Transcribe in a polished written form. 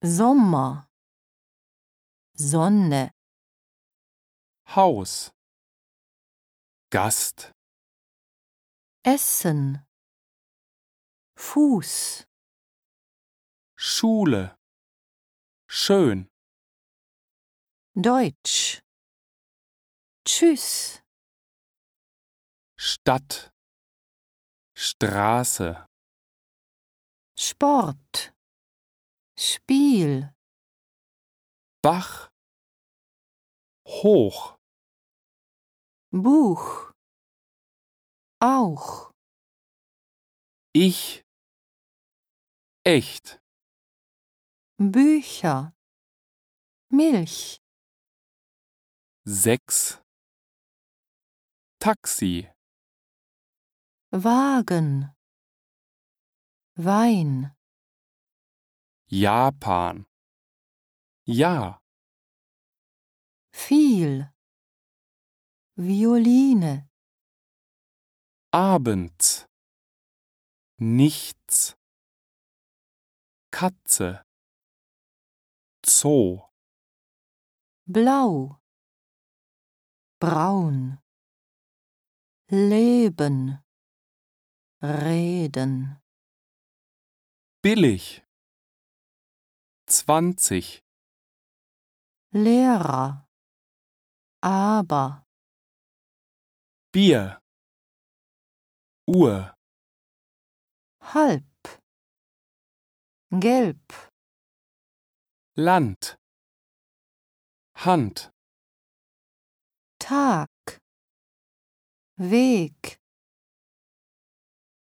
Sommer, Sonne, Haus, Gast, Essen, Fuß, Schule, schön, Deutsch, Tschüss, Stadt, Straße, Sport, Spiel, Bach, hoch, Buch, auch, ich, echt, Bücher, Milch, 6, Taxi, Wagen, Wein, Japan, ja, viel, Violine, abends, nichts, Katze, Zoo, Blau, Braun, Leben, Reden, billig, 20, Lehrer, aber, Bier, Uhr, halb, gelb, Land, Hand, Tag, Weg,